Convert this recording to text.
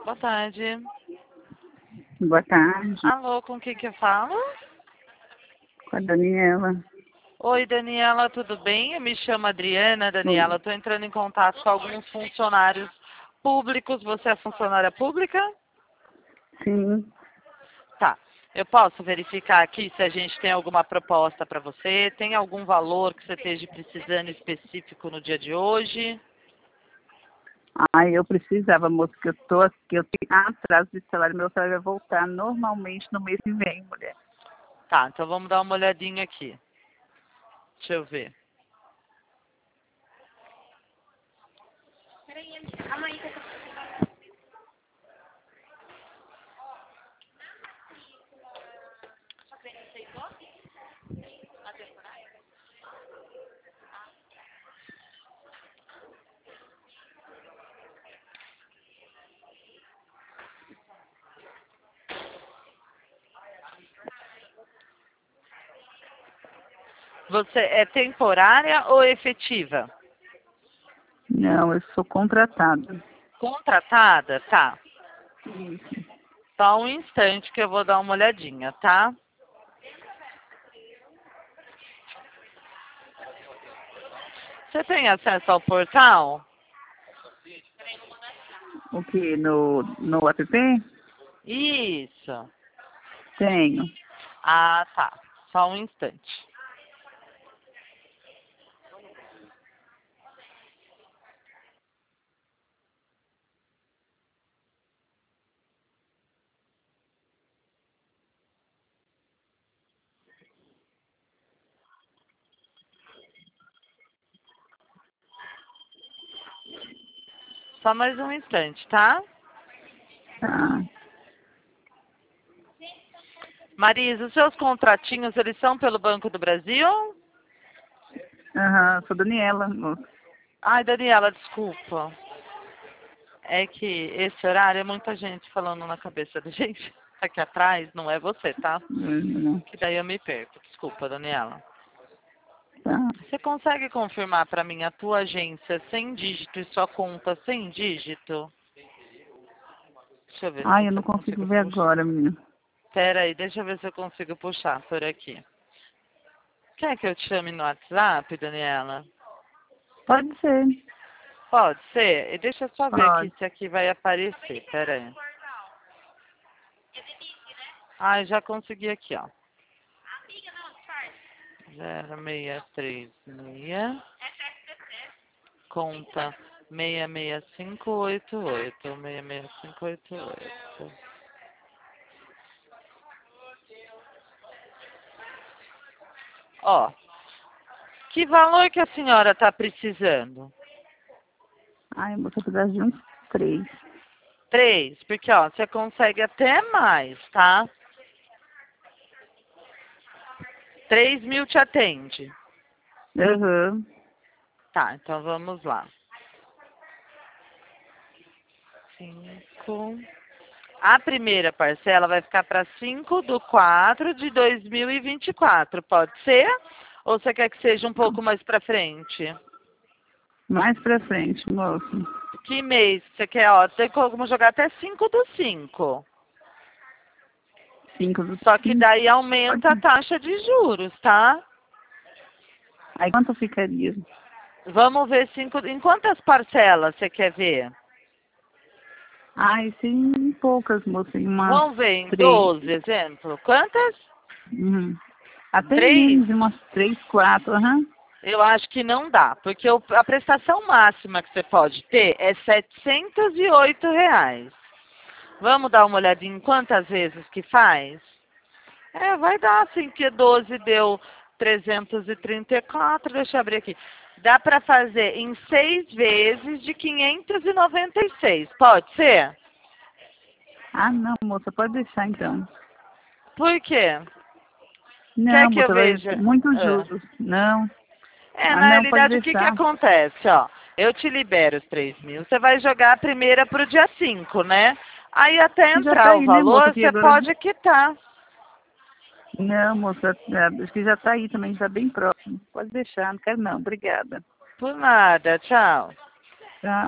Boa tarde. Boa tarde, Alô, com quem que eu falo? com a Daniela. Oi, Daniela, tudo bem? Eu me chamo Adriana, Daniela. Estou entrando em contato com alguns funcionários públicos. Você é funcionária pública? Sim. Tá. Eu posso verificar aqui se a gente tem alguma proposta para você? Tem algum valor que você esteja precisando específico no dia de hoje? Eu precisava, moça, que eu tenho atraso de salário. Meu salário vai voltar normalmente no mês que vem, mulher. Tá, então vamos dar uma olhadinha aqui. Deixa eu ver. Você é temporária ou efetiva? Não, eu sou contratada. Contratada? Tá. Isso. Só um instante que eu vou dar uma olhadinha, tá? Você tem acesso ao portal? O que? No app? Isso. Tenho. Ah, tá. Só um instante. Só mais um instante, tá? Tá. Marisa, os seus contratinhos, eles são pelo Banco do Brasil? Aham, sou Daniela, moça. Ai, Daniela, desculpa. É que esse horário é muita gente falando na cabeça da gente. Aqui atrás não é você, tá? Uhum. Que daí eu me perco. Desculpa, Daniela. Tá. Você consegue confirmar para mim a tua agência sem dígito e sua conta sem dígito? Deixa eu ver se Eu não eu consigo consigo ver puxar. agora, menina. Pera aí, deixa eu ver se eu consigo puxar por aqui. Quer que eu te chame no WhatsApp, Daniela? Pode ser. Pode ser? E deixa eu só ver aqui Pode. se aqui vai aparecer. Pera aí. Ah, já consegui aqui, ó. 0636 conta 66588 66588. Ó, que valor que a senhora está precisando? Moça, eu preciso de uns 3. 3, porque ó, você consegue até mais, tá? 3.000 te atende. Aham. Tá, então vamos lá. 5. A primeira parcela vai ficar para 5/4/2024. Pode ser? Ou você quer que seja um pouco mais para frente? Mais pra frente, moça. Que mês você quer? Ó, tem como jogar até 5/5. 5 do Só que 5. daí aumenta a taxa de juros, tá? Aí quanto ficaria? Vamos ver em quantas parcelas você quer ver? Sim, poucas, moça, em umas Vamos ver em 3. 12, exemplo. Quantas? Uhum. Até 3? menos, umas 3, 4, aham. Eu acho que não dá, porque a prestação máxima que você pode ter é R$ 708. Vamos dar uma olhadinha em quantas vezes que faz? Vai dar assim, que 12 deu 334, deixa eu abrir aqui. Dá para fazer em 6 vezes de 596, pode ser? Não, moça, pode deixar então. Por quê? Quer Não, que eu moça, vai veja? muitos Ah. juros. Não. Na Não, pode realidade, o que deixar. acontece? Ó, eu te libero os 3.000, você vai jogar a primeira para o dia 5, né? Aí até Já tá entrar o aí, né, moça, valor, que você agora... pode quitar. Não, moça, acho que já tá aí também, já bem próximo. Pode deixar, não quero não, obrigada. Por nada, tchau. Tá.